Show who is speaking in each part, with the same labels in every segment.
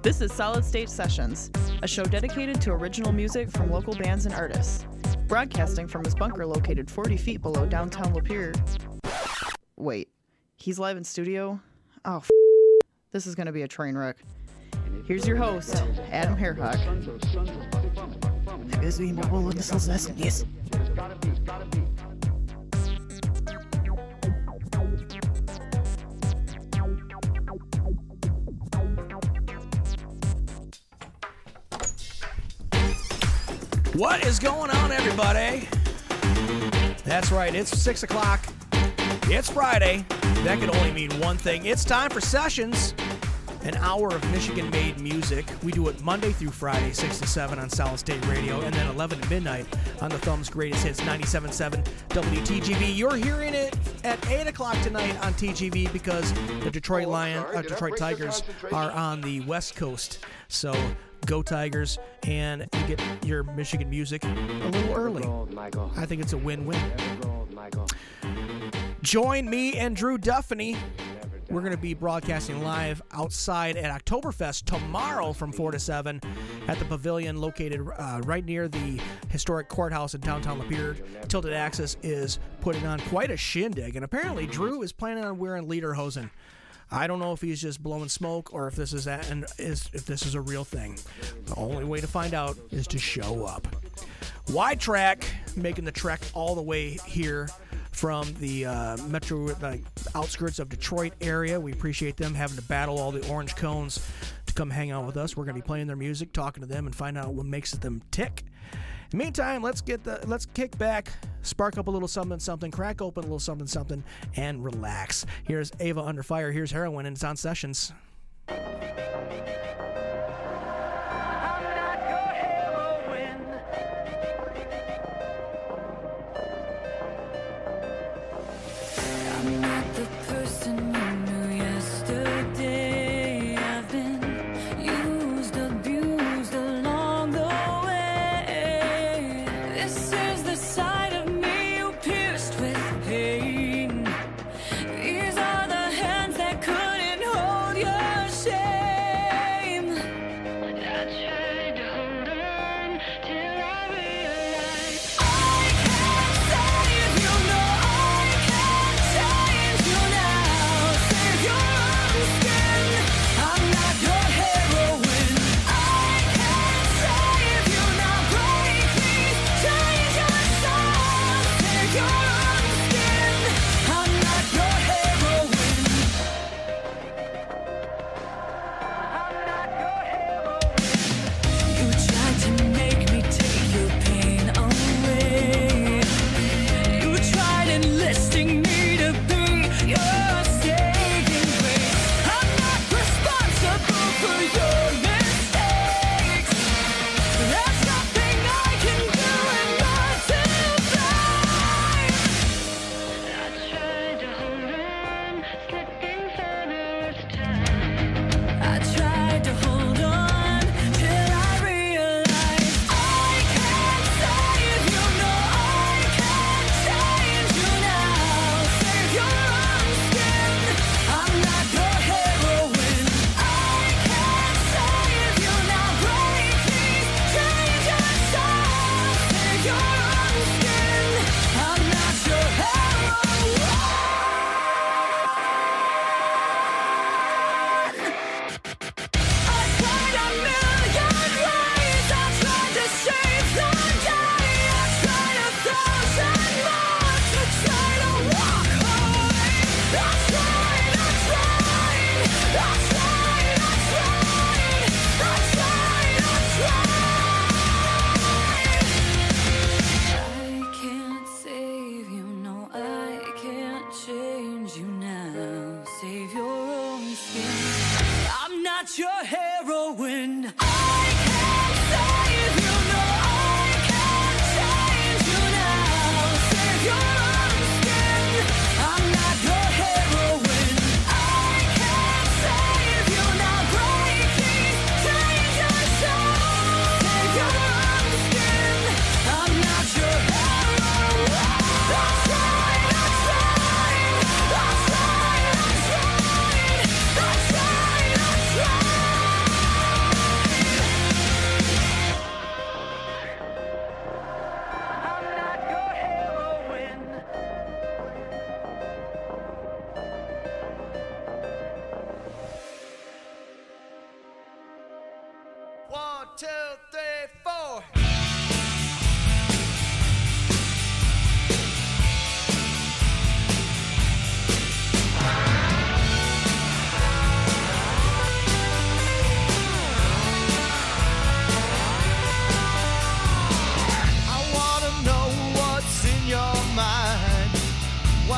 Speaker 1: This is Solid State Sessions, a show dedicated to original music from local bands and artists. Broadcasting from his bunker located 40 feet below downtown Lapeer. Wait, he's live in studio? Oh, this is going to be a train wreck. Here's your host, Adam Hairhawk. Yes.
Speaker 2: What is going on, everybody? That's right, it's 6 o'clock. It's Friday. That could only mean one thing. It's time for Sessions, an hour of Michigan-made music. We do it Monday through Friday, 6 to 7 on Solid State Radio, and then 11 to midnight on the Thumb's Greatest Hits, 97.7 WTGV. You're hearing it at 8 o'clock tonight on TGV because the Detroit Tigers are on the West Coast. So go Tigers, and you get your Michigan music a little early. I think it's a win-win. Join me and Drew Duffany. We're going to be broadcasting live outside at Oktoberfest tomorrow from 4 to 7 at the pavilion located right near the historic courthouse in downtown Lapeer. Tilted Axis is putting on quite a shindig, and apparently Drew is planning on wearing lederhosen. I don't know if he's just blowing smoke or if this is a real thing. The only way to find out is to show up. Y-Track making the trek all the way here from the outskirts of Detroit area. We appreciate them having to battle all the orange cones to come hang out with us. We're going to be playing their music, talking to them, and find out what makes them tick. In the meantime, let's kick back, spark up a little something, crack open a little something, and relax. Here's Ava Under Fire. Here's Heroin, and it's on Sessions.
Speaker 3: These are the hands that couldn't hold you.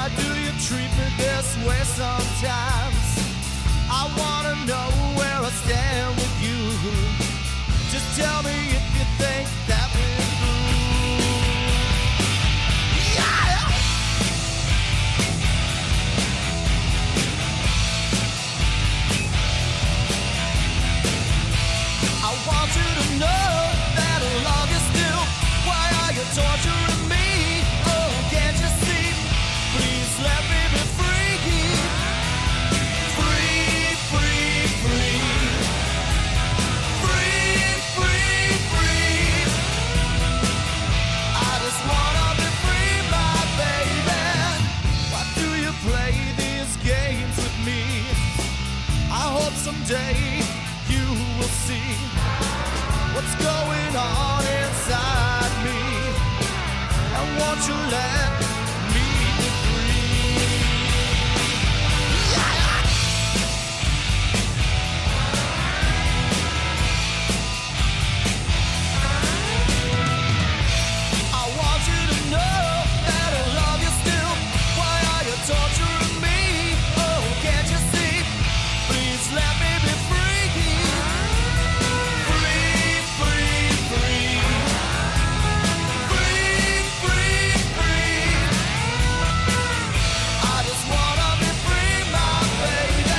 Speaker 3: Why do you treat me this way sometimes? I wanna know where I stand with you. Just tell me if you think that we're through. Yeah! I want you to know that I love you still. Why are you torturing me? Oh, can't you see? Please let me be free. Free, free, free. Free, free, free. I just wanna be free, my baby. Why do you play these games with me? I hope someday you will see what's going on inside me. And won't you let me be free? Yeah! I want you to know that I love you still. Why are you torturing me? Oh, can't you see? Please let me be free. Free, free, free. Free, free, free. I just wanna be free, my baby.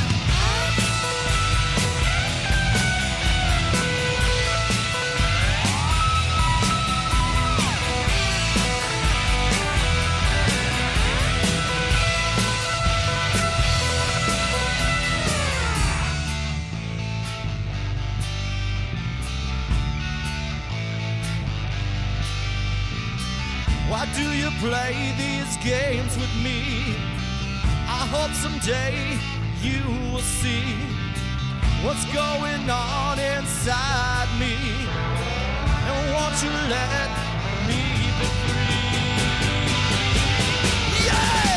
Speaker 3: Why do you play these games with me? I hope someday you will see what's going on inside me. And won't you let me be free? Yeah!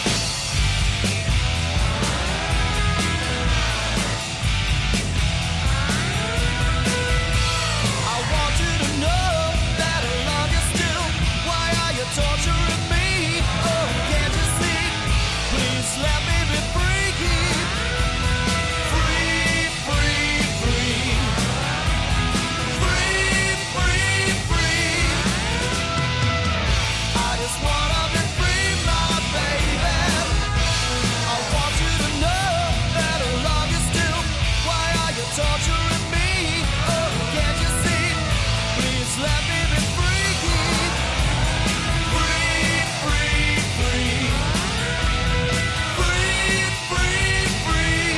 Speaker 3: I want you to know that I love you still. Why are you torturing me? Oh, can't you see? Please let me be free. Free, free, free. Free, free, free. I just wanna be free, my baby. I want you to know that I love you still. Why are you torturing me? Oh, can't you see? Please let me be free. Free, free, free. Free, free, free.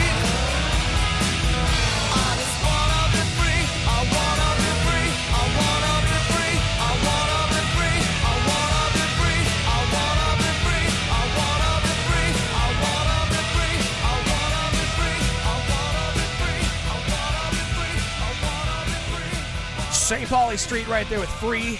Speaker 3: I just wanna be free. I wanna be free. I wanna be free. I wanna be free. I wanna be free. I wanna be free. I wanna be free. I wanna be free. I wanna be free. I wanna be free. I wanna be free. I wanna be free.
Speaker 2: St. Pauli Street right there with Free.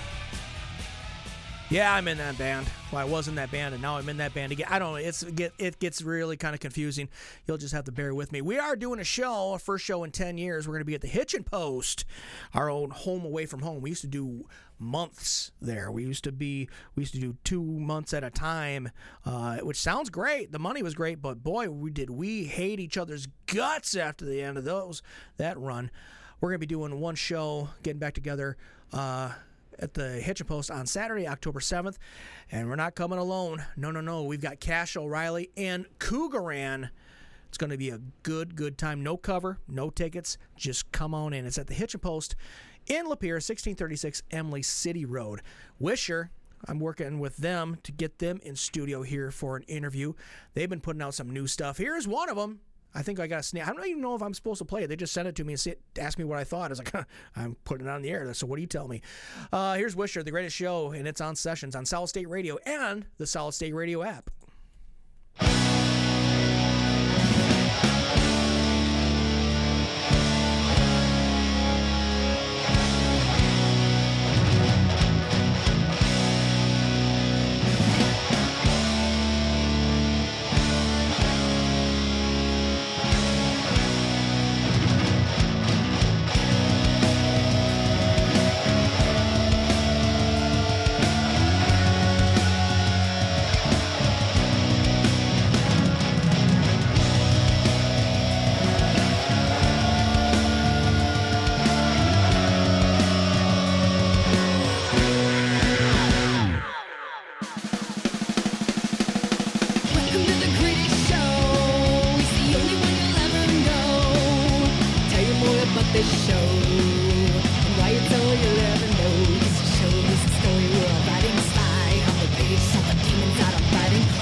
Speaker 2: Yeah, I'm in that band. Well, I was in that band, and now I'm in that band again. I don't know. It gets really kind of confusing. You'll just have to bear with me. We are doing a show, our first show in 10 years. We're going to be at the Hitchin' Post, our own home away from home. We used to do months there. We used to do 2 months at a time, which sounds great. The money was great, but boy, we hate each other's guts after the end of that run. We're going to be doing one show, getting back together at the Hitchin' Post on Saturday, October 7th. And we're not coming alone. No. We've got Cash O'Reilly and Cougaran. It's going to be a good time. No cover, no tickets. Just come on in. It's at the Hitchin' Post in Lapeer, 1636 Emily City Road. Wisher, I'm working with them to get them in studio here for an interview. They've been putting out some new stuff. Here's one of them. I think I got a snap. I don't even know if I'm supposed to play it. They just sent it to me and asked me what I thought. I was like, I'm putting it on the air. So what do you tell me? Here's Wisher, the greatest show, and it's on Sessions on Solid State Radio and the Solid State Radio app.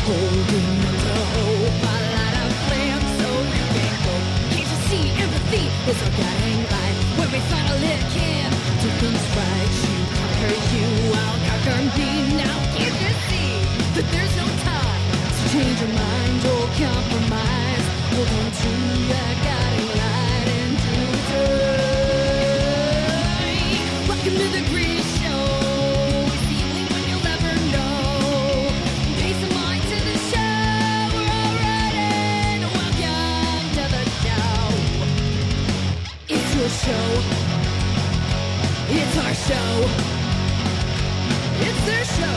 Speaker 4: holding on to hope. I light a flame so you can go. Can't you see empathy is our guiding light? When we finally can do things right, you conquer you, I'll conquer me. Now can't you see that there's no time to change your mind or compromise? Hold on to your guiding light and do it right. Welcome to the greatest show. It's the only one you'll ever know. Pay some mind to the show. We're all riding. Welcome to the show. It's your show. It's our show. It's their show.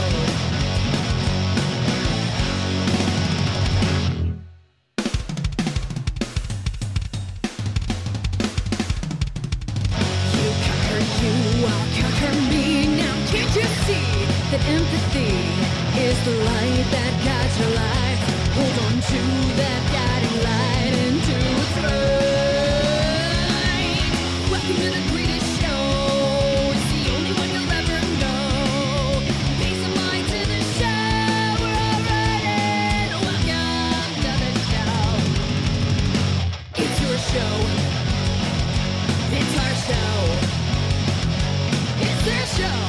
Speaker 4: I'll conquer me. Now can't you see that empathy is the light that guides your life? Hold on to that guiding light and do what's right. Welcome to the greatest show. It's the only one you'll ever know. Pay some mind to the show. We're all riding. Welcome to the show. It's your show. It's our show. It's their show.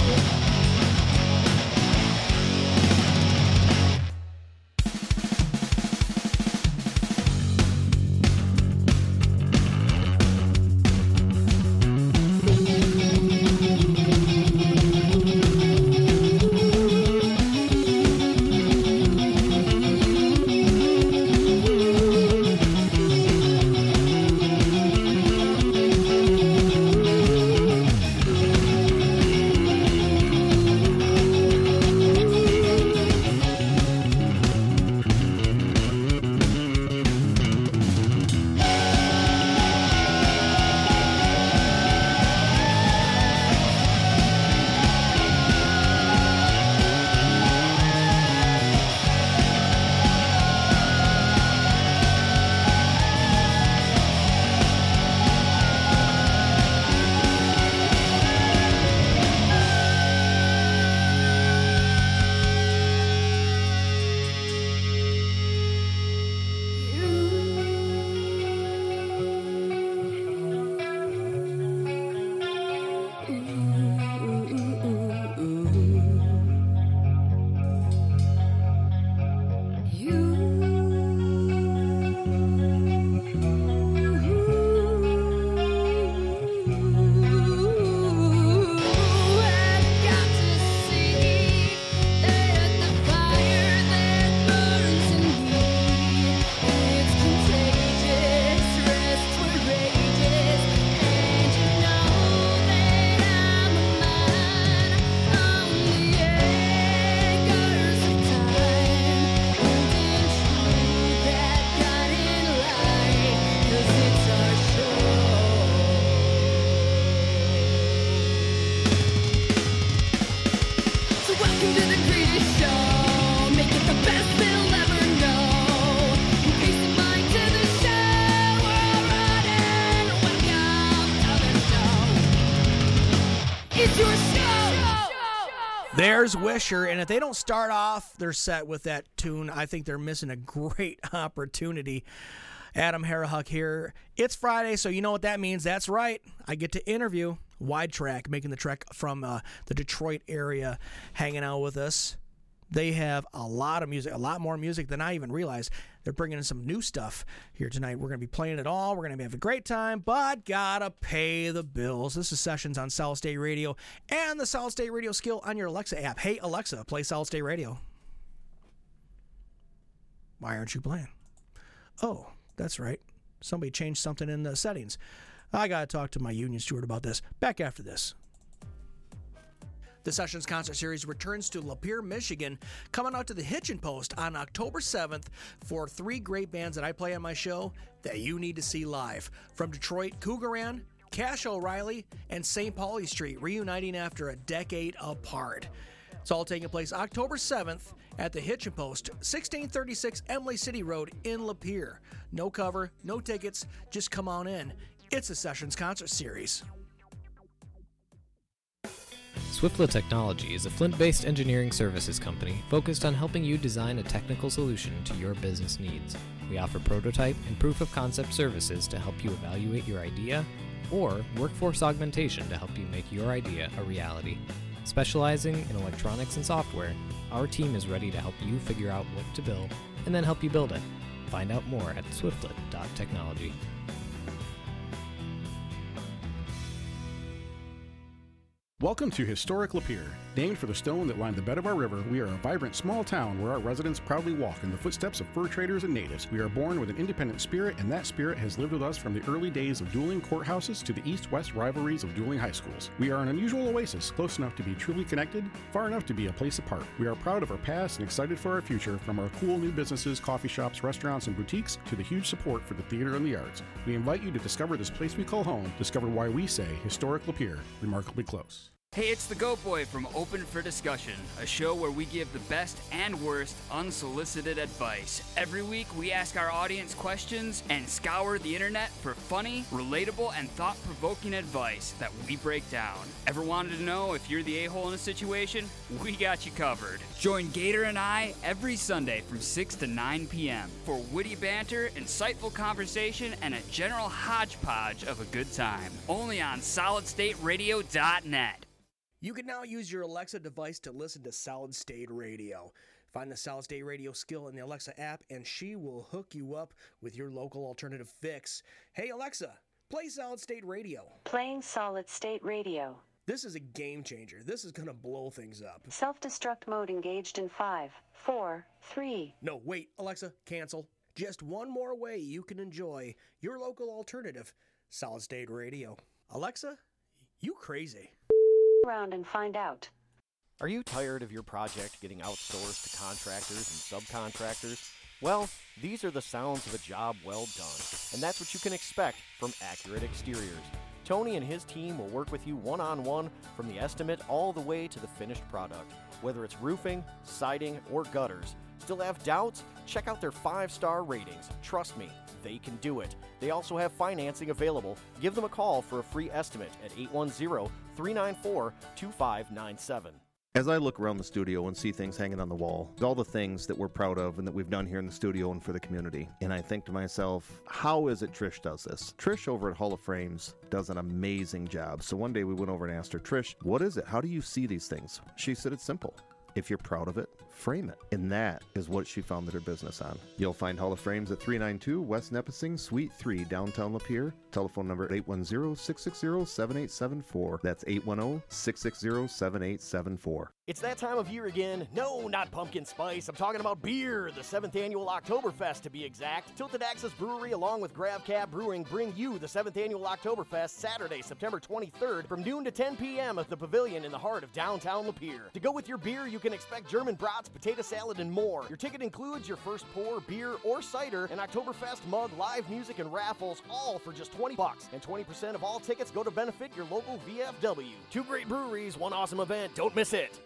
Speaker 2: There's Wisher, and if they don't start off their set with that tune, I think they're missing a great opportunity. Adam Harahuck here. It's Friday, so you know what that means. That's right. I get to interview Wide Track, making the trek from the Detroit area, hanging out with us. They have a lot of music, a lot more music than I even realized. They're bringing in some new stuff here tonight. We're going to be playing it all. We're going to be having a great time, but gotta pay the bills. This is Sessions on Solid State Radio and the Solid State Radio skill on your Alexa app. Hey, Alexa, play Solid State Radio. Why aren't you playing? Oh, that's right. Somebody changed something in the settings. I got to talk to my union steward about this. Back after this. The Sessions Concert Series returns to Lapeer, Michigan, coming out to the Hitchin Post on October 7th for 3 great bands that I play on my show that you need to see live. From Detroit, Cougaran, Cash O'Reilly, and St. Pauli Street, reuniting after a decade apart. It's all taking place October 7th at the Hitchin Post, 1636 Emily City Road in Lapeer. No cover, no tickets, just come on in. It's a Sessions Concert Series.
Speaker 5: Swiftlet Technology is a Flint-based engineering services company focused on helping you design a technical solution to your business needs. We offer prototype and proof of concept services to help you evaluate your idea, or workforce augmentation to help you make your idea a reality. Specializing in electronics and software, our team is ready to help you figure out what to build and then help you build it. Find out more at swiftlet.technology.
Speaker 6: Welcome to Historic Lapeer. Named for the stone that lined the bed of our river, we are a vibrant small town where our residents proudly walk in the footsteps of fur traders and natives. We are born with an independent spirit, and that spirit has lived with us from the early days of dueling courthouses to the east-west rivalries of dueling high schools. We are an unusual oasis, close enough to be truly connected, far enough to be a place apart. We are proud of our past and excited for our future, from our cool new businesses, coffee shops, restaurants, and boutiques, to the huge support for the theater and the arts. We invite you to discover this place we call home, discover why we say Historic Lapeer, remarkably close.
Speaker 7: Hey, it's the Goat Boy from Open for Discussion, a show where we give the best and worst unsolicited advice. Every week, we ask our audience questions and scour the internet for funny, relatable, and thought-provoking advice that we break down. Ever wanted to know if you're the a-hole in a situation? We got you covered. Join Gator and I every Sunday from 6 to 9 p.m. for witty banter, insightful conversation, and a general hodgepodge of a good time. Only on SolidStateRadio.net.
Speaker 2: You can now use your Alexa device to listen to Solid State Radio. Find the Solid State Radio skill in the Alexa app, and she will hook you up with your local alternative fix. Hey, Alexa, play Solid State Radio.
Speaker 8: Playing Solid State Radio.
Speaker 2: This is a game changer. This is going to blow things up.
Speaker 8: Self-destruct mode engaged in 5, 4, 3.
Speaker 2: No, wait, Alexa, cancel. Just one more way you can enjoy your local alternative, Solid State Radio. Alexa, you crazy.
Speaker 8: Around and find out.
Speaker 9: Are you tired of your project getting outsourced to contractors and subcontractors? Well, these are the sounds of a job well done, and that's what you can expect from Accurate Exteriors. Tony and his team will work with you one-on-one from the estimate all the way to the finished product. Whether it's roofing, siding, or gutters. Still have doubts? Check out their 5-star ratings. Trust me, they can do it. They also have financing available. Give them a call for a free estimate at 810-394-2597.
Speaker 10: As I look around the studio and see things hanging on the wall, all the things that we're proud of and that we've done here in the studio and for the community, and I think to myself, how is it Trish does this? Trish over at Hall of Frames does an amazing job. So one day we went over and asked her, Trish, what is it? How do you see these things? She said it's simple. If you're proud of it, frame it. And that is what she founded her business on. You'll find Hall of Frames at 392 West Nipissing, Suite 3, downtown Lapeer. Telephone number 810-660-7874. That's 810-660-7874.
Speaker 9: It's that time of year again. No, not pumpkin spice. I'm talking about beer. The 7th annual Oktoberfest, to be exact. Tilted Axis Brewery, along with Grav Cab Brewing, bring you the 7th annual Oktoberfest Saturday, September 23rd, from noon to 10 p.m. at the Pavilion in the heart of downtown Lapeer. To go with your beer, you can expect German brats, potato salad, and more. Your ticket includes your first pour, beer, or cider, an Oktoberfest mug, live music, and raffles, all for just $20. And 20% of all tickets go to benefit your local VFW. 2 great breweries, 1 awesome event. Don't miss it.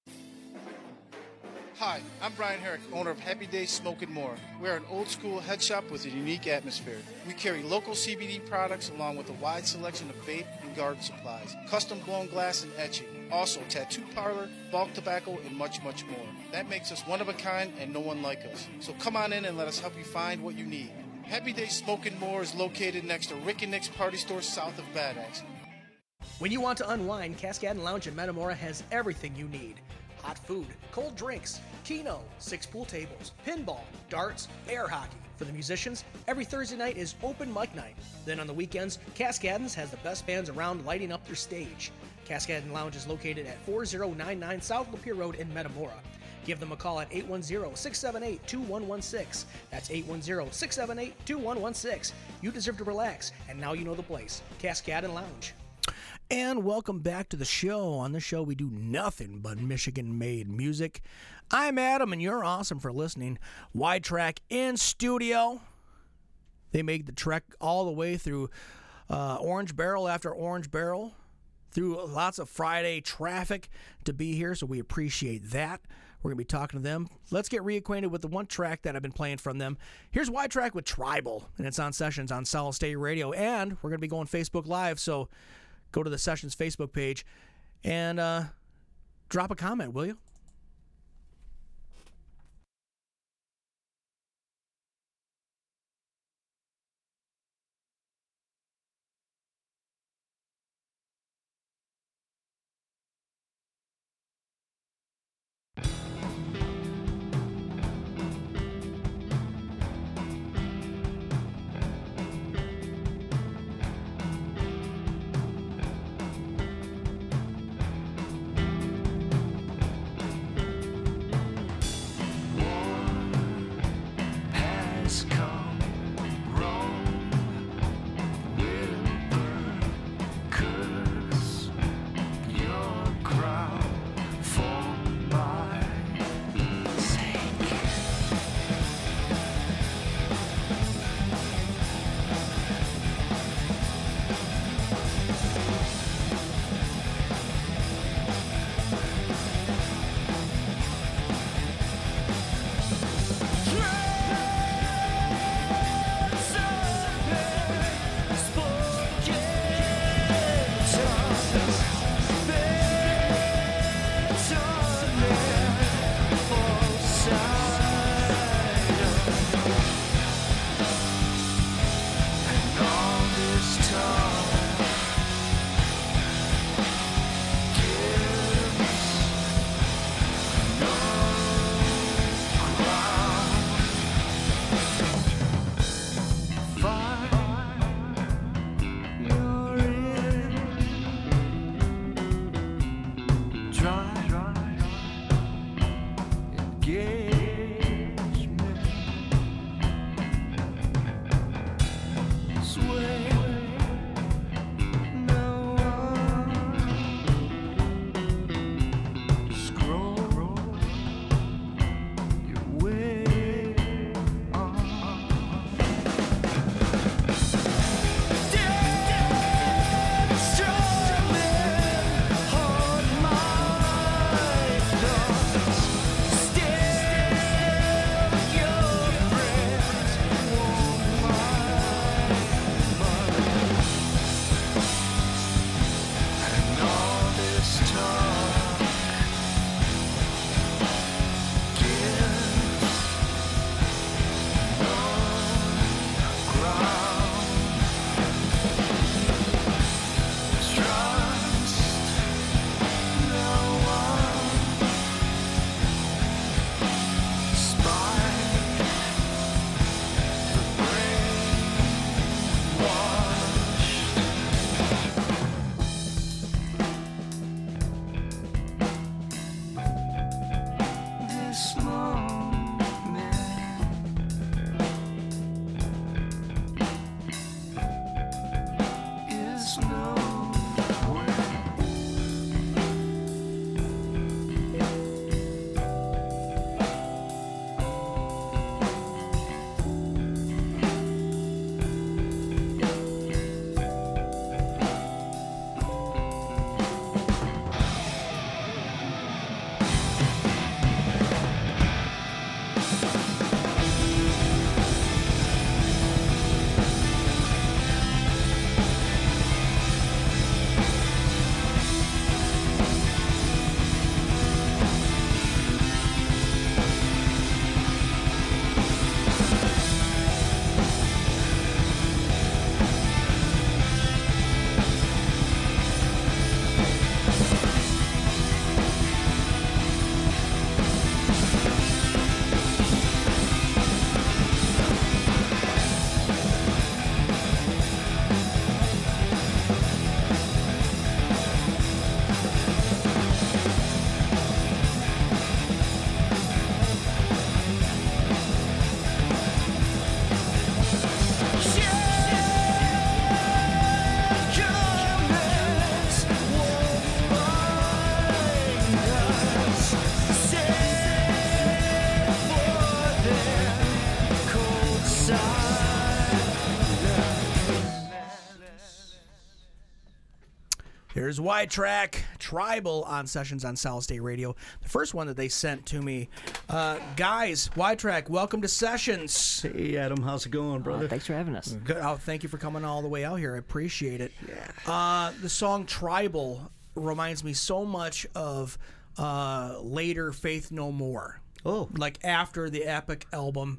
Speaker 11: Hi, I'm Brian Herrick, owner of Happy Days Smoke and More. We're an old-school head shop with a unique atmosphere. We carry local CBD products along with a wide selection of vape and garden supplies, custom-blown glass and etching, also tattoo parlor, bulk tobacco, and much, much more. That makes us one of a kind and no one like us. So come on in and let us help you find what you need. Happy Days Smoke and More is located next to Rick and Nick's Party Store south of Bad Axe.
Speaker 2: When you want to unwind, Cascade Lounge in Metamora has everything you need. Hot food, cold drinks, keno, 6 pool tables, pinball, darts, air hockey. For the musicians, every Thursday night is open mic night. Then on the weekends, Cascadens has the best bands around lighting up their stage. Cascade Lounge is located at 4099 South Lapeer Road in Metamora. Give them a call at 810-678-2116. That's 810-678-2116. You deserve to relax, and now you know the place, Cascade Lounge. And welcome back to the show. On this show, we do nothing but Michigan-made music. I'm Adam, and you're awesome for listening. Wide Track in studio. They made the trek all the way through Orange Barrel after Orange Barrel, through lots of Friday traffic to be here, so we appreciate that. We're going to be talking to them. Let's get reacquainted with the one track that I've been playing from them. Here's Wide Track with Tribal, and it's on Sessions on Solid State Radio, and we're going to be going Facebook Live, so go to the Sessions Facebook page and drop a comment, will you? Here's White Track, Tribal on Sessions on Solid State Radio. The first one that they sent to me. Guys, White Track, welcome to Sessions.
Speaker 12: Hey, Adam. How's it going, brother?
Speaker 13: Thanks for having us.
Speaker 2: Good. Oh, thank you for coming all the way out here. I appreciate it. Yeah. The song Tribal reminds me so much of later Faith No More.
Speaker 12: Oh.
Speaker 2: Like after the Epic album.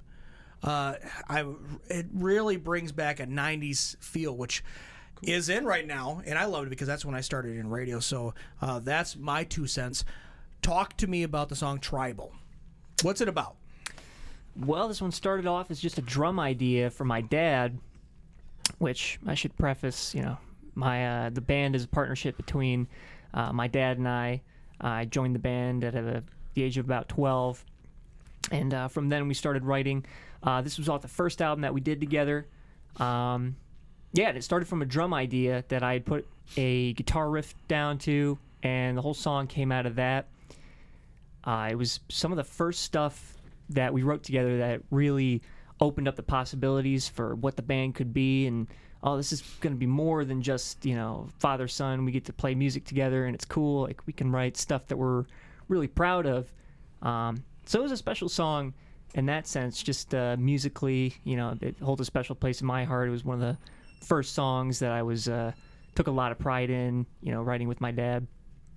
Speaker 2: It really brings back a 90s feel, which is in right now, and I love it because that's when I started in radio. So that's my 2 cents. Talk to me about the song Tribal. What's it about?
Speaker 13: Well, this one started off as just a drum idea for my dad, which I should preface, my the band is a partnership between my dad and I. I joined the band at the age of about 12, and from then we started writing. This was off the first album that we did together. It started from a drum idea that I had put a guitar riff down to, and the whole song came out of that. It was some of the first stuff that we wrote together that really opened up the possibilities for what the band could be, and this is going to be more than just, father, son. We get to play music together, and it's cool. Like, we can write stuff that we're really proud of. So it was a special song in that sense, just musically, it holds a special place in my heart. It was one of the first songs that I was took a lot of pride in, writing with my dad.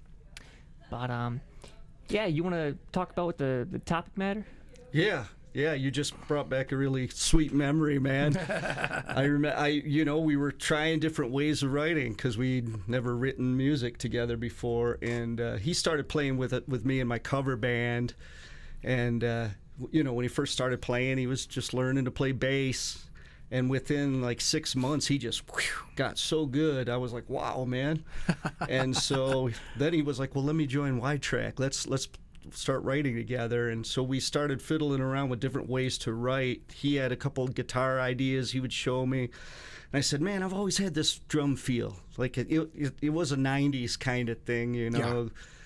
Speaker 13: But you want to talk about what the topic matter?
Speaker 12: Yeah, you just brought back a really sweet memory, man. I remember, we were trying different ways of writing because we'd never written music together before, and he started playing with me in my cover band, and when he first started playing, he was just learning to play bass, and within like 6 months, he just got so good. I was like, wow, man. And so then he was like, well, let me join Wide Track. Let's start writing together. And so we started fiddling around with different ways to write. He had a couple of guitar ideas he would show me. And I said, man, I've always had this drum feel. Like it was a 90s kind of thing, Yeah.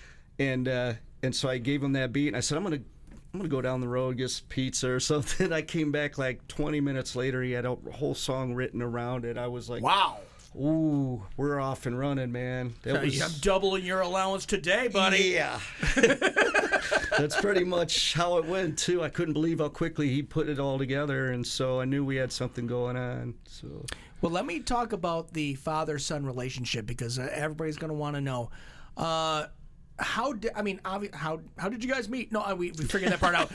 Speaker 12: And so I gave him that beat, and I said, I'm gonna go down the road, get some pizza or something. I came back like 20 minutes later. He had a whole song written around it. I was like,
Speaker 2: wow.
Speaker 12: Ooh, we're off and running, man.
Speaker 2: I'm doubling your allowance today, buddy.
Speaker 12: Yeah. That's pretty much how it went, too. I couldn't believe how quickly he put it all together, and so I knew we had something going on. So,
Speaker 2: well, let me talk about the father-son relationship, because everybody's going to want to know. How did you guys meet? No, we figured that part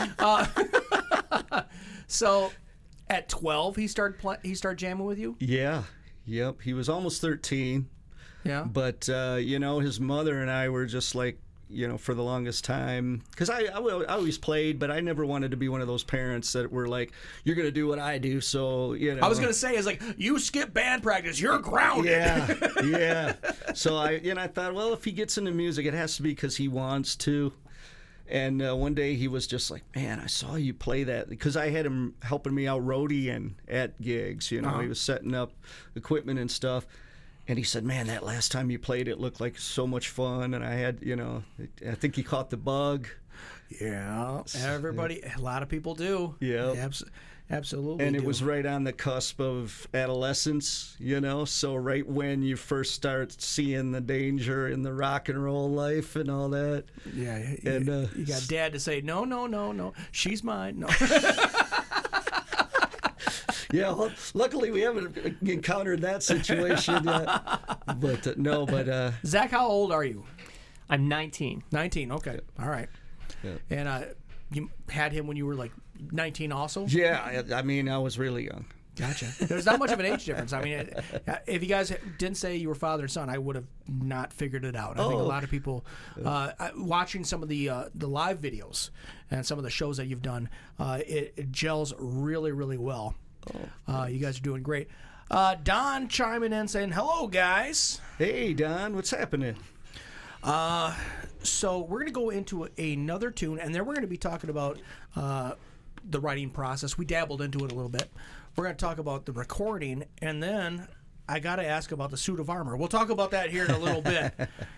Speaker 2: out. So, at 12, he started jamming with you?
Speaker 12: Yeah. Yep. He was almost 13.
Speaker 2: Yeah.
Speaker 12: But his mother and I were just like, for the longest time, because I always played, but I never wanted to be one of those parents that were like, you're going to do what I do, so,
Speaker 2: I was going to say, is like, you skip band practice, you're grounded.
Speaker 12: Yeah. So I thought, well, if he gets into music, it has to be because he wants to. And one day he was just like, man, I saw you play that, because I had him helping me out roadieing at gigs, He was setting up equipment and stuff. And he said, man, that last time you played it looked like so much fun. And I had, I think he caught the bug.
Speaker 2: Yeah, everybody, a lot of people do.
Speaker 12: Yeah.
Speaker 2: Absolutely.
Speaker 12: And it was right on the cusp of adolescence, so right when you first start seeing the danger in the rock and roll life and all that.
Speaker 2: Yeah.
Speaker 12: And
Speaker 2: you got dad to say, no, she's mine. No.
Speaker 12: Yeah, well, luckily we haven't encountered that situation yet. But
Speaker 2: Zach, how old are you?
Speaker 13: I'm 19.
Speaker 2: 19, okay. All right.
Speaker 12: Yeah.
Speaker 2: And you had him when you were like 19 also?
Speaker 12: Yeah, I was really young.
Speaker 2: Gotcha. There's not much of an age difference. I mean, if you guys didn't say you were father and son, I would have not figured it out. I think a lot of people, watching some of the live videos and some of the shows that you've done, it gels really, really well. You guys are doing great. Don chiming in saying, hello, guys.
Speaker 12: Hey, Don, what's happening?
Speaker 2: So we're going to go into another tune, and then we're going to be talking about the writing process. We dabbled into it a little bit. We're going to talk about the recording, and then I got to ask about the suit of armor. We'll talk about that here in a little bit.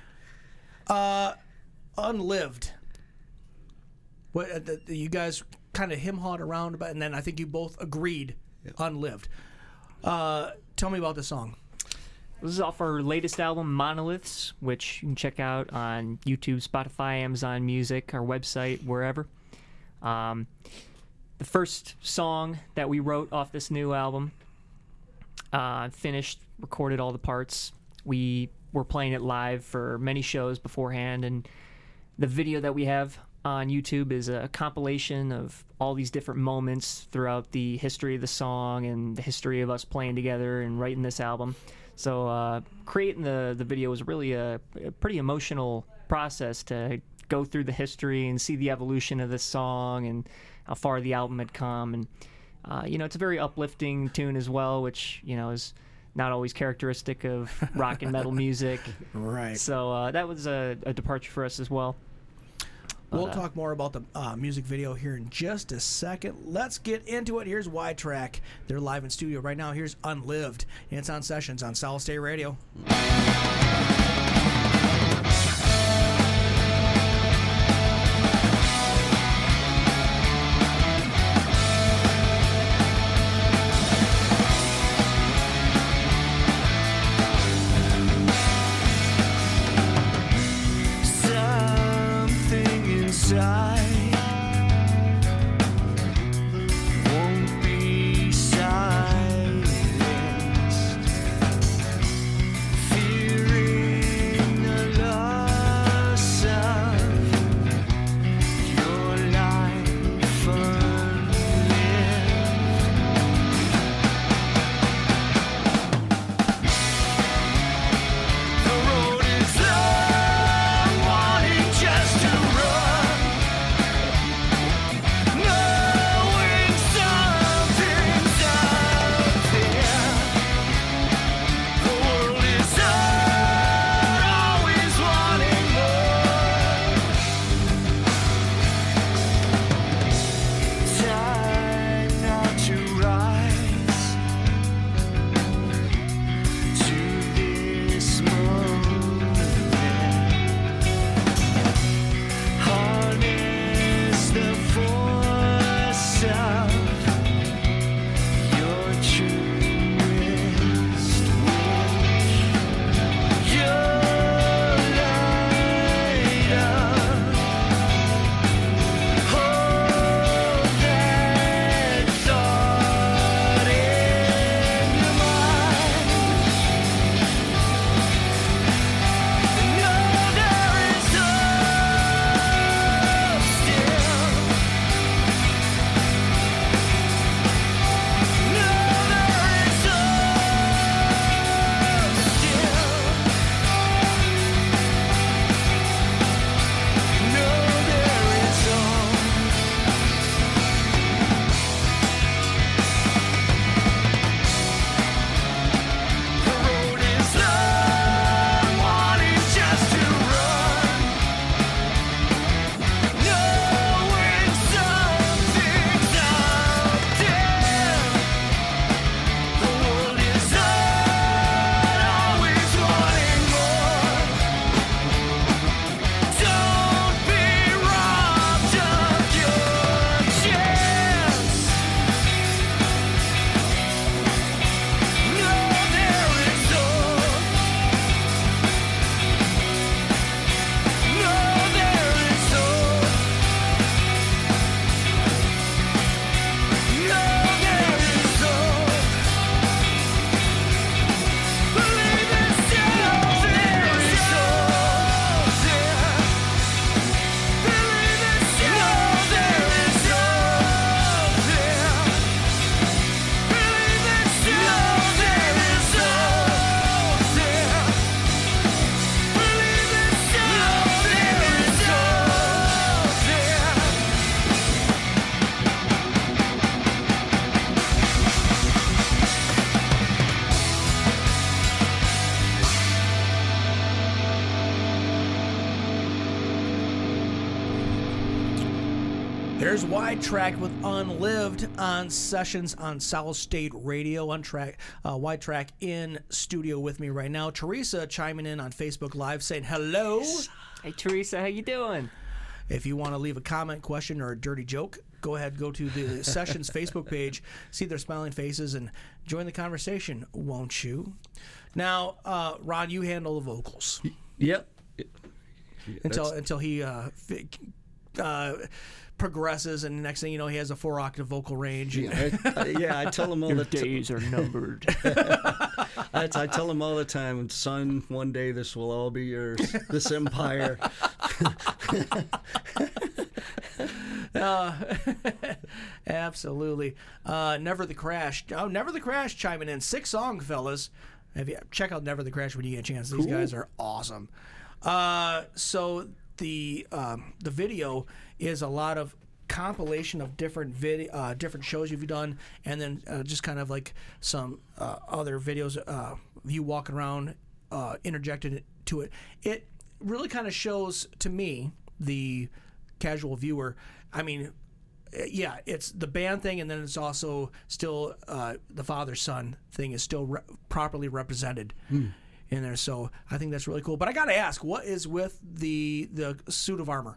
Speaker 2: Unlived. What you guys kind of him-hawed around about, and then I think you both agreed. Yep. Unlived. Tell me about the song.
Speaker 13: This is off our latest album, Monoliths, which you can check out on YouTube, Spotify, Amazon Music, our website, wherever. The first song that we wrote off this new album, finished, recorded all the parts. We were playing it live for many shows beforehand, and the video that we have on YouTube is a compilation of all these different moments throughout the history of the song and the history of us playing together and writing this album. So creating the video was really a pretty emotional process to go through the history and see the evolution of this song and how far the album had come. And, it's a very uplifting tune as well, which, is not always characteristic of rock and metal music.
Speaker 2: Right.
Speaker 13: So that was a departure for us as well.
Speaker 2: We'll talk more about the music video here in just a second. Let's get into it. Here's Wide Track. They're live in studio right now. Here's Unlived, and it's on Sessions on Solid State Radio.
Speaker 3: Won't be silenced.
Speaker 2: There's Wide Track with Unlived on Sessions on Solid State Radio. Wide Track in studio with me right now. Teresa chiming in on Facebook Live saying hello.
Speaker 13: Hey Teresa, how you doing?
Speaker 2: If you want to leave a comment, question, or a dirty joke, go ahead, go to the Sessions Facebook page, see their smiling faces, and join the conversation, won't you? Now, Ron, you handle the vocals.
Speaker 12: Yep.
Speaker 2: Until he progresses, and the next thing you know, he has a 4-octave vocal range.
Speaker 12: I tell him all
Speaker 13: Your
Speaker 12: the
Speaker 13: days are numbered.
Speaker 12: I tell him all the time, son, one day this will all be yours. This empire.
Speaker 2: Absolutely. Never the Crash. Oh, Never the Crash chiming in. 6-song, fellas. Check out Never the Crash when you get a chance. These guys are awesome. So the video is a lot of compilation of different different shows you've done, and then just kind of like some other videos, you walking around, interjected to it. It really kind of shows to me, the casual viewer, I mean, yeah, it's the band thing, and then it's also still the father-son thing is still properly represented in there. So I think that's really cool. But I got to ask, what is with the suit of armor?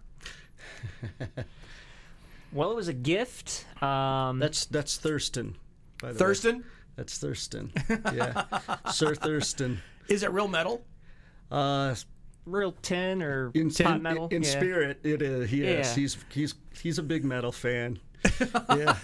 Speaker 13: Well, it was a gift.
Speaker 12: That's Thurston. By the
Speaker 2: Thurston?
Speaker 12: Way. That's Thurston. Yeah, Sir Thurston.
Speaker 2: Is it real metal?
Speaker 13: Real tin or
Speaker 12: in
Speaker 13: pot metal?
Speaker 12: In spirit, it is. He is. He's a big metal fan. Yeah.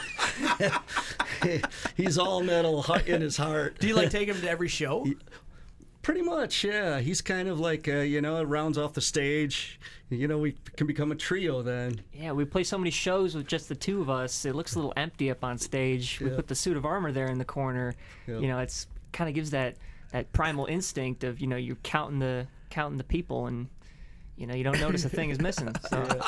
Speaker 12: He's all metal in his heart.
Speaker 2: Do you like take him to every show?
Speaker 12: Pretty much, yeah. He's kind of like, it rounds off the stage. We can become a trio then.
Speaker 13: Yeah, we play so many shows with just the two of us. It looks a little empty up on stage. We put the suit of armor there in the corner.
Speaker 12: Yeah.
Speaker 13: It's kind of gives that primal instinct of, you're counting the people, and you don't notice a thing is missing. So.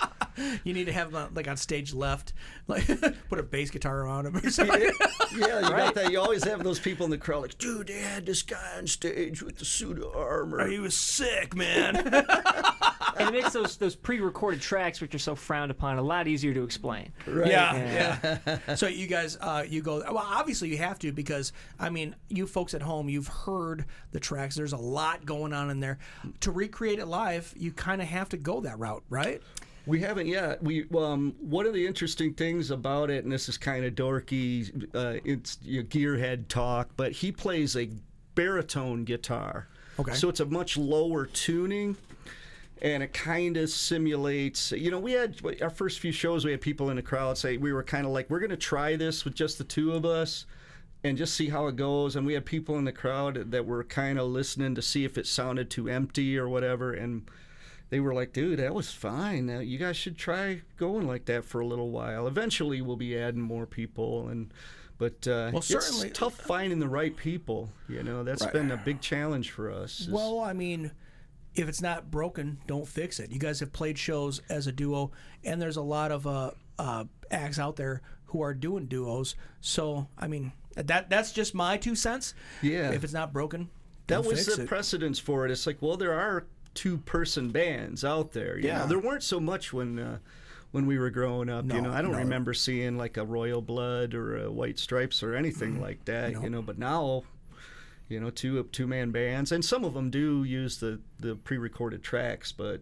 Speaker 2: You need to have him like on stage left, like put a bass guitar around him or something.
Speaker 12: Yeah, you got that. You always have those people in the crowd like, dude, they had this guy on stage with the suit of armor.
Speaker 2: He was sick, man.
Speaker 13: And it makes those pre-recorded tracks, which are so frowned upon, a lot easier to explain.
Speaker 12: Right.
Speaker 2: Yeah. So you guys, you go. Well, obviously you have to, because I mean, you folks at home, you've heard the tracks. There's a lot going on in there. To recreate it live, you kind of have to go that route, right?
Speaker 12: We haven't yet. One of the interesting things about it, and this is kind of dorky, it's gearhead talk, but he plays a baritone guitar.
Speaker 2: Okay.
Speaker 12: So it's a much lower tuning, and it kind of simulates. We had our first few shows. We had people in the crowd say we were kind of like, we're going to try this with just the two of us, and just see how it goes. And we had people in the crowd that were kind of listening to see if it sounded too empty or whatever, and they were like, dude, that was fine. You guys should try going like that for a little while. Eventually, we'll be adding more people, but
Speaker 2: certainly,
Speaker 12: it's tough finding the right people. That's been a big challenge for us.
Speaker 2: Well, I mean, if it's not broken, don't fix it. You guys have played shows as a duo, and there's a lot of acts out there who are doing duos. So, I mean, that's just my 2 cents.
Speaker 12: Yeah.
Speaker 2: If it's not broken,
Speaker 12: that
Speaker 2: don't
Speaker 12: was
Speaker 2: fix
Speaker 12: the
Speaker 2: it.
Speaker 12: precedence for it. It's like, well, there are 2-person bands out there. You know? There weren't so much when we were growing up. I don't remember seeing like a Royal Blood or a White Stripes or anything like that. But now, two-man bands, and some of them do use the pre-recorded tracks, but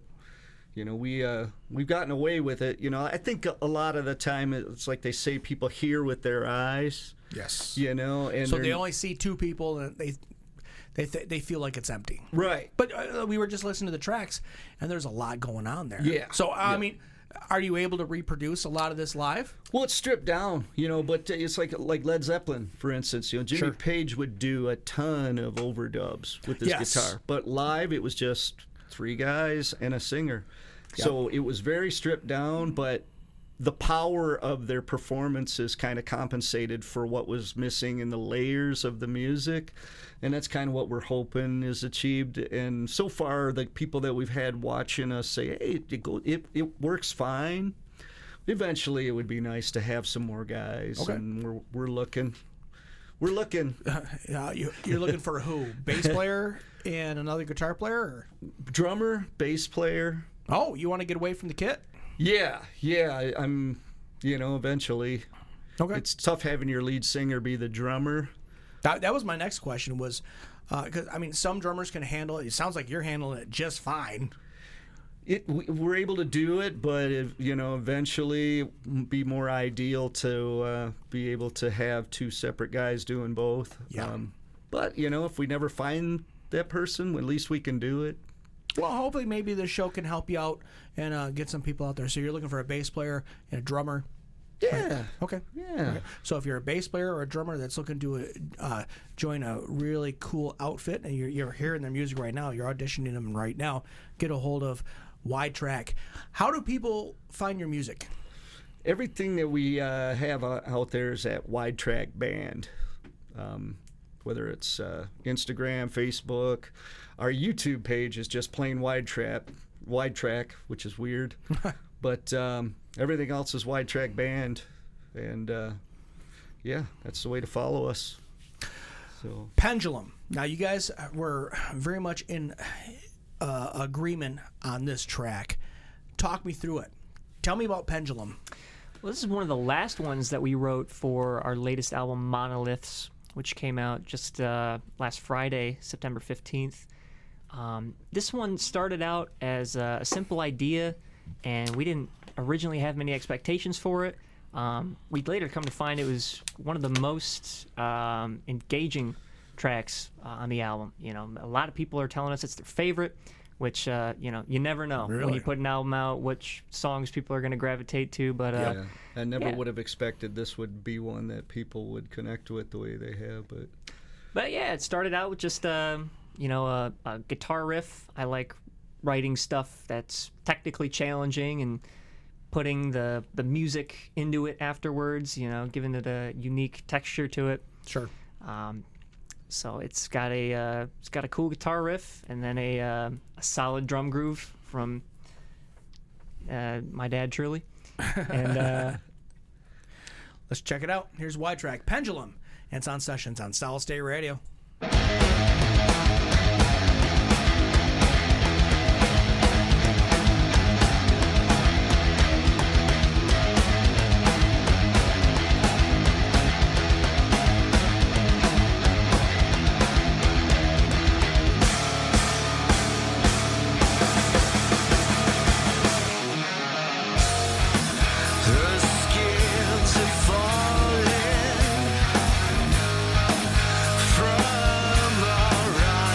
Speaker 12: we've gotten away with it. I think a lot of the time it's like they say people hear with their eyes.
Speaker 2: Yes.
Speaker 12: And
Speaker 2: so they only see 2 people, and they feel like it's empty.
Speaker 12: Right.
Speaker 2: But we were just listening to the tracks, and there's a lot going on there.
Speaker 12: Yeah.
Speaker 2: So, I mean, are you able to reproduce a lot of this live?
Speaker 12: Well, it's stripped down, but it's like Led Zeppelin, for instance. Jimmy Page would do a ton of overdubs with his guitar. But live, it was just 3 guys and a singer. Yep. So it was very stripped down, but the power of their performances kind of compensated for what was missing in the layers of the music, and that's kind of what we're hoping is achieved. And so far, the people that we've had watching us say, hey, it works fine. Eventually, it would be nice to have some more guys, and we're looking. You're
Speaker 2: looking for who? Bass player and another guitar player? Or?
Speaker 12: Drummer, bass player.
Speaker 2: Oh, you want to get away from the kit?
Speaker 12: Yeah, I'm, eventually.
Speaker 2: Okay.
Speaker 12: It's tough having your lead singer be the drummer.
Speaker 2: That was my next question was, because, I mean, some drummers can handle it. It sounds like you're handling it just fine.
Speaker 12: We're able to do it, but, eventually it would be more ideal to be able to have 2 separate guys doing both.
Speaker 2: Yeah.
Speaker 12: But, if we never find that person, at least we can do it.
Speaker 2: Well, hopefully maybe this show can help you out and get some people out there. So you're looking for a bass player and a drummer.
Speaker 12: Yeah.
Speaker 2: Right. Okay.
Speaker 12: Yeah.
Speaker 2: Okay. So if you're a bass player or a drummer that's looking to join a really cool outfit and you're hearing their music right now, you're auditioning them right now, get a hold of Wide Track. How do people find your music?
Speaker 12: Everything that we have out there is at Wide Track Band. Whether it's Instagram, Facebook, our YouTube page is just plain Wide Track, which is weird. But everything else is Wide Track Band, and yeah, that's the way to follow us. So
Speaker 2: Pendulum. Now, you guys were very much in agreement on this track. Talk me through it. Tell me about Pendulum.
Speaker 13: Well, this is one of the last ones that we wrote for our latest album, Monoliths, which came out just last Friday, September 15th. This one started out as a simple idea, and we didn't originally have many expectations for it. We'd later come to find it was one of the most engaging tracks on the album. You know, a lot of people are telling us it's their favorite, which you never know when you put an album out which songs people are going to gravitate to. But
Speaker 12: I never would have expected this would be one that people would connect with the way they have. But
Speaker 13: yeah, it started out with just a guitar riff. I like writing stuff that's technically challenging and putting the music into it afterwards, giving it a unique texture to it.
Speaker 2: Sure.
Speaker 13: So it's got a cool guitar riff and then a solid drum groove from my dad, truly. And
Speaker 2: let's check it out. Here's Wide Track, Pendulum, and it's on Sessions on Solid State Radio.
Speaker 3: From our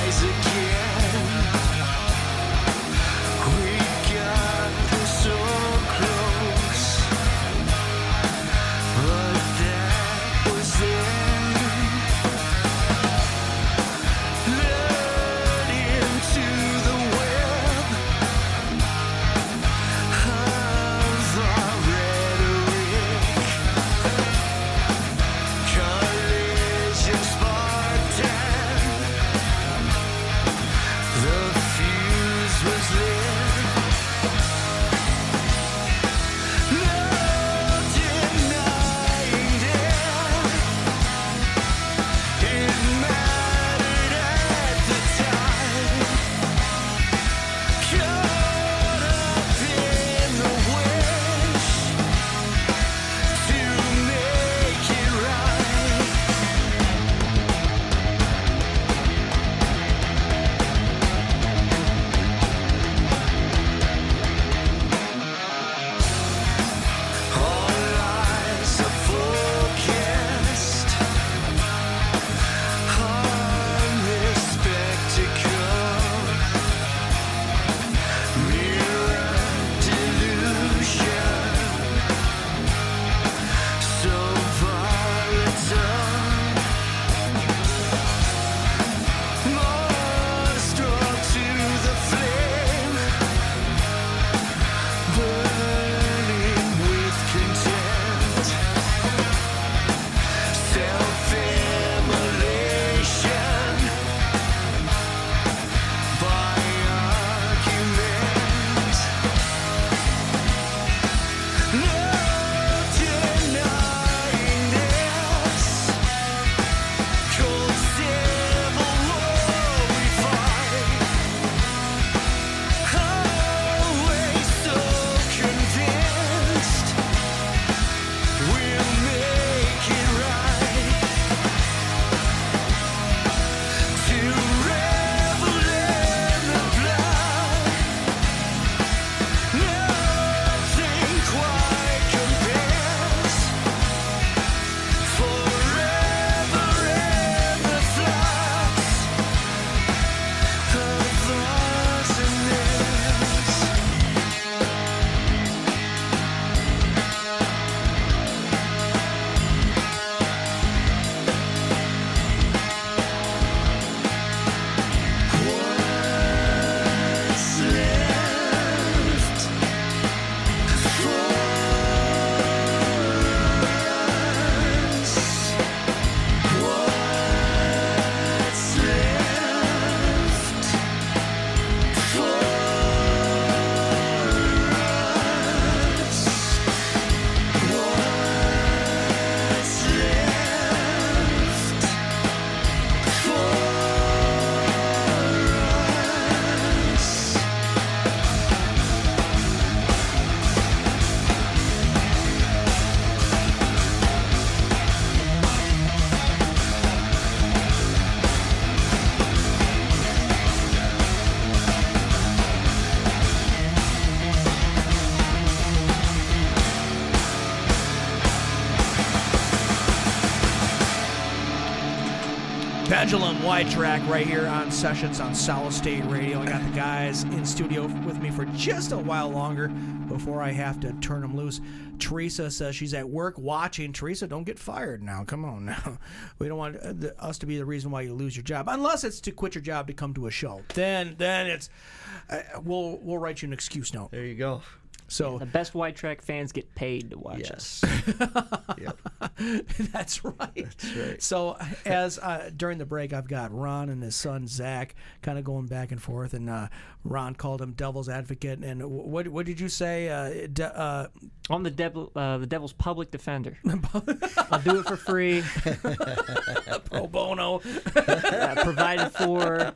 Speaker 2: Pendulum White Track right here on Sessions on Solid State Radio. I got the guys in studio with me for just a while longer before I have to turn them loose. Teresa says she's at work watching. Teresa, don't get fired now. Come on now. We don't want us to be the reason why you lose your job, unless it's to quit your job to come to a show. Then it's we'll write you an excuse note.
Speaker 12: There you go.
Speaker 2: So
Speaker 13: the best White Track fans get paid to watch us.
Speaker 12: Yep.
Speaker 2: That's right.
Speaker 12: That's right.
Speaker 2: So as during the break, I've got Ron and his son Zach kind of going back and forth, and Ron called him Devil's Advocate. And what did you say?
Speaker 13: I'm the devil's public defender. I'll do it for free.
Speaker 2: Pro bono.
Speaker 13: Provided for.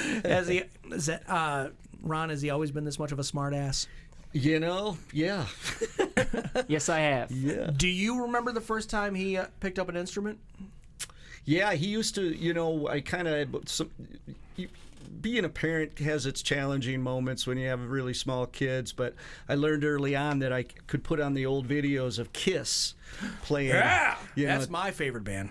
Speaker 2: Ron, has he always been this much of a smart ass?
Speaker 12: You know, yeah.
Speaker 13: Yes, I have.
Speaker 12: Yeah.
Speaker 2: Do you remember the first time he picked up an instrument?
Speaker 12: Yeah, he used to, I kind of, being a parent has its challenging moments when you have really small kids, but I learned early on that I could put on the old videos of Kiss playing.
Speaker 2: Yeah, that's my favorite band.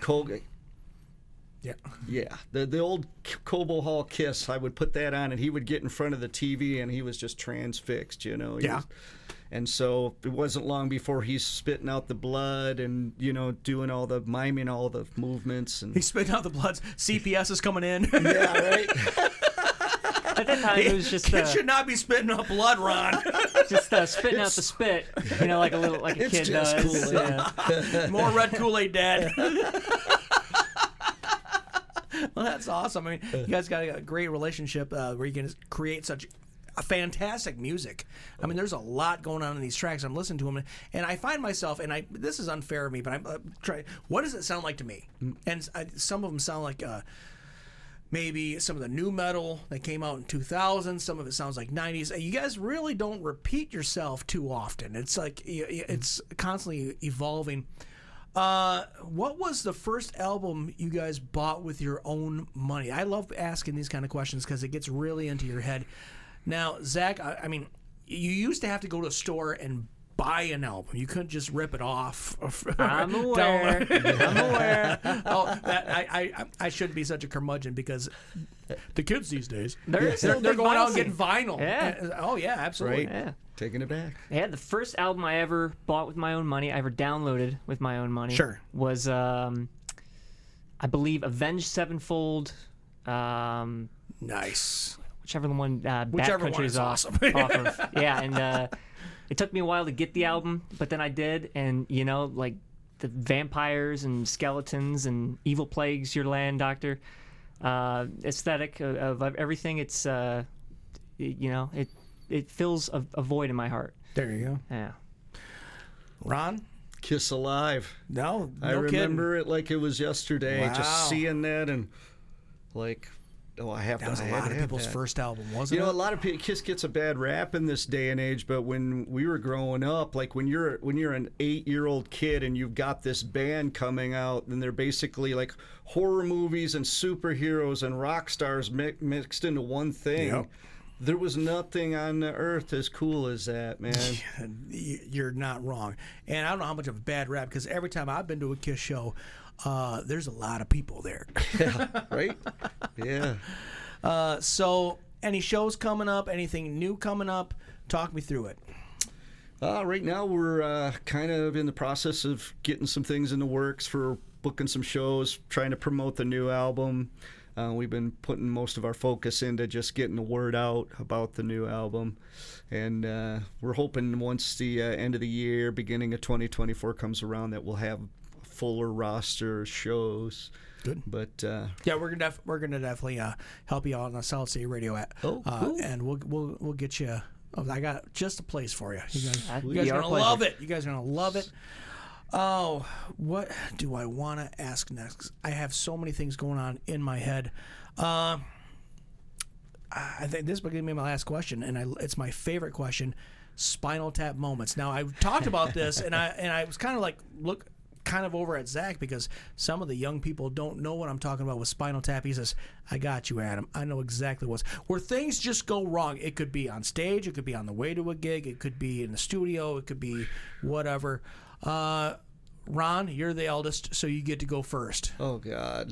Speaker 12: Yeah, the old Cobo Hall Kiss, I would put that on, and he would get in front of the TV, and he was just transfixed, And so it wasn't long before he's spitting out the blood and, doing miming all the movements. And
Speaker 2: he's spitting out the blood. CPS is coming in.
Speaker 12: Yeah, right?
Speaker 13: At that time, it was just...
Speaker 2: Kids should not be spitting out blood, Ron.
Speaker 13: Just spitting out the spit, like a kid does.
Speaker 2: Kool-Aid. More red Kool-Aid, Dad. Well, that's awesome. I mean, you guys got a great relationship where you can create such fantastic music. I mean, there's a lot going on in these tracks. I'm listening to them, and I find myself, and this is unfair of me, but I'm trying. What does it sound like to me? And some of them sound like maybe some of the new metal that came out in 2000. Some of it sounds like 90s. You guys really don't repeat yourself too often. It's like it's constantly evolving. What was the first album you guys bought with your own money? I love asking these kind of questions because it gets really into your head. Now, Zach, I mean, you used to have to go to a store and buy an album. You couldn't just rip it off.
Speaker 13: I'm aware. I'm aware.
Speaker 2: Oh, I shouldn't be such a curmudgeon because the kids these days, they're
Speaker 13: going
Speaker 2: out and getting vinyl.
Speaker 13: Yeah.
Speaker 2: Oh, yeah, absolutely.
Speaker 12: Right.
Speaker 13: Yeah.
Speaker 12: Taking it back.
Speaker 13: Yeah, the first album I ever bought with my own money, I ever downloaded with my own money, was, I believe, Avenged Sevenfold.
Speaker 2: Nice.
Speaker 13: Whichever the one
Speaker 2: whichever
Speaker 13: Backcountry
Speaker 2: one is awesome.
Speaker 13: off of. Yeah, and it took me a while to get the album, but then I did, and like the vampires and skeletons and evil plagues your land, Doctor. Aesthetic of everything. It's it fills a void in my heart.
Speaker 2: There you go.
Speaker 13: Yeah.
Speaker 2: Ron?
Speaker 12: Kiss Alive.
Speaker 2: No
Speaker 12: I remember it like it was yesterday.
Speaker 2: Wow.
Speaker 12: Just seeing that and like, that
Speaker 2: was a lot of people's first album, wasn't it?
Speaker 12: A lot of people, Kiss gets a bad rap in this day and age, but when we were growing up, like when you're an 8-year-old kid and you've got this band coming out, and they're basically like horror movies and superheroes and rock stars mixed into one thing.
Speaker 2: Yep.
Speaker 12: There was nothing on the earth as cool as that, man.
Speaker 2: You're not wrong. And I don't know how much of a bad rap, because every time I've been to a Kiss show, there's a lot of people there.
Speaker 12: Yeah, right? Yeah.
Speaker 2: So, any shows coming up? Anything new coming up? Talk me through it.
Speaker 12: Right now, we're kind of in the process of getting some things in the works for booking some shows, trying to promote the new album. We've been putting most of our focus into just getting the word out about the new album. And we're hoping once the end of the year, beginning of 2024 comes around, that we'll have a fuller roster of shows.
Speaker 2: Good.
Speaker 12: But
Speaker 2: yeah, we're gonna definitely help you out on the Solid State Radio app.
Speaker 12: Cool.
Speaker 2: And we'll get you. I got just a place for you. You
Speaker 13: That'd
Speaker 2: guys
Speaker 13: be
Speaker 2: are
Speaker 13: our
Speaker 2: gonna
Speaker 13: pleasure.
Speaker 2: love it. You guys are gonna love it. Oh, what do I want to ask next? I have so many things going on in my head. I think this is going to be my last question, and it's my favorite question: Spinal Tap moments. Now, I talked about this, and I was kind of like kind of over at Zach, because some of the young people don't know what I'm talking about with Spinal Tap. He says, "I got you, Adam. I know exactly where things just go wrong. It could be on stage, it could be on the way to a gig, it could be in the studio, it could be whatever." Ron, you're the eldest, so you get to go first.
Speaker 12: oh God,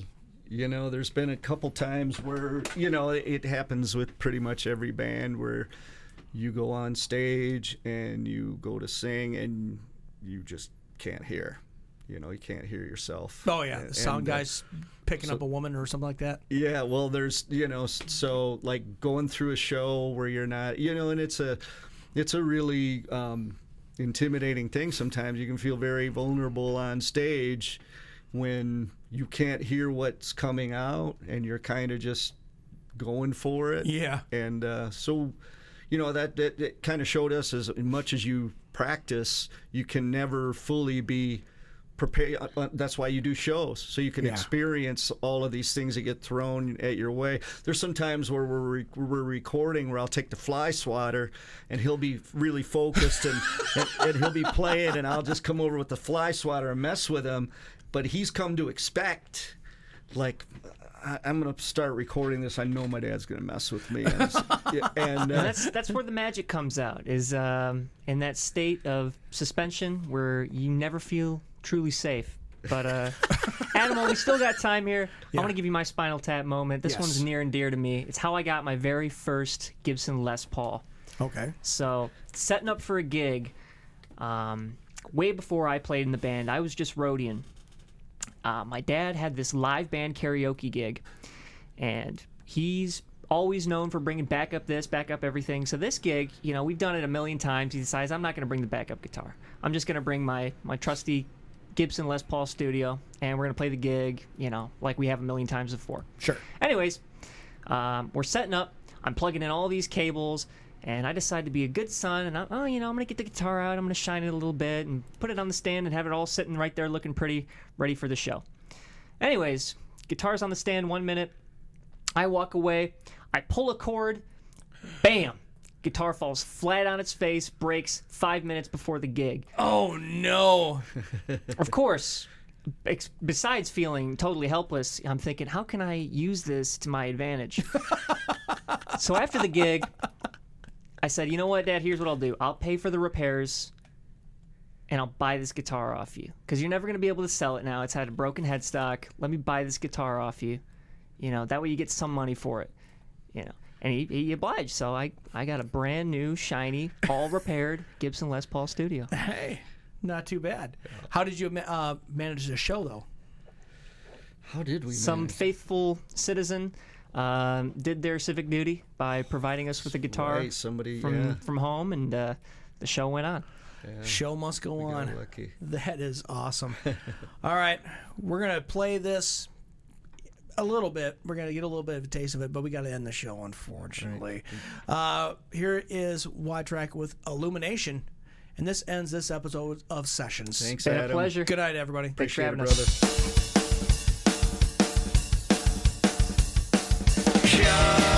Speaker 12: You know, there's been a couple times where, you know, it happens with pretty much every band where you go on stage and you go to sing and you just can't hear. You know, you can't hear yourself.
Speaker 2: Oh, yeah. The sound guy's picking up a woman or something like that.
Speaker 12: Yeah, well, there's, you know, so like going through a show where you're not, you know, and it's a really intimidating thing sometimes. You can feel very vulnerable on stage when you can't hear what's coming out and you're kind of just going for it.
Speaker 2: Yeah.
Speaker 12: And so, you know, that kind of showed us as much as you practice, you can never fully be prepared. That's why you do shows, so you can experience all of these things that get thrown at your way. There's some times where we're recording where I'll take the fly swatter and he'll be really focused and he'll be playing and I'll just come over with the fly swatter and mess with him. But he's come to expect, like, I'm going to start recording this. I know my dad's going to mess with me. And
Speaker 13: that's where the magic comes out, is in that state of suspension where you never feel truly safe. But, Animal, we still got time here. I want to give you my Spinal Tap moment. This one's near and dear to me. It's how I got my very first Gibson Les Paul.
Speaker 2: Okay.
Speaker 13: So, setting up for a gig, way before I played in the band, I was just roadieing. My dad had this live band karaoke gig, and he's always known for bringing backup this, backup everything. So this gig, you know, we've done it a million times. He decides, I'm not going to bring the backup guitar. I'm just going to bring my trusty Gibson Les Paul Studio, and we're going to play the gig, you know, like we have a million times before.
Speaker 2: Sure.
Speaker 13: Anyways, we're setting up. I'm plugging in all these cables, and I decide to be a good son, and I'm going to get the guitar out. I'm going to shine it a little bit and put it on the stand and have it all sitting right there looking pretty, ready for the show. Anyways, guitar's on the stand 1 minute. I walk away. I pull a chord. Bam! Guitar falls flat on its face, breaks 5 minutes before the gig.
Speaker 2: Oh, no.
Speaker 13: Of course, besides feeling totally helpless, I'm thinking, how can I use this to my advantage? So after the gig, I said, you know what, Dad, here's what I'll do. I'll pay for the repairs, and I'll buy this guitar off you. Because you're never going to be able to sell it now. It's had a broken headstock. Let me buy this guitar off you. You know, that way you get some money for it. You know, and he obliged. So I got a brand new, shiny, all repaired Gibson Les Paul Studio.
Speaker 2: Hey, not too bad. How did you manage the show, though?
Speaker 12: How did we
Speaker 13: Some
Speaker 12: manage?
Speaker 13: faithful citizen did their civic duty by providing us with a guitar
Speaker 12: Right, somebody,
Speaker 13: from home, and the show went on.
Speaker 12: Yeah.
Speaker 2: Show must go
Speaker 12: We got
Speaker 2: on.
Speaker 12: lucky.
Speaker 2: That is awesome. All right, we're going to play this a little bit. We're going to get a little bit of a taste of it, but we got to end the show, unfortunately. Here is Y-Track with Illumination, and this ends this episode of Sessions.
Speaker 12: Thanks,
Speaker 13: Been a
Speaker 12: Adam.
Speaker 13: pleasure.
Speaker 2: Good night, everybody.
Speaker 13: Thanks for
Speaker 12: Appreciate
Speaker 13: having
Speaker 12: it,
Speaker 13: us.
Speaker 12: brother.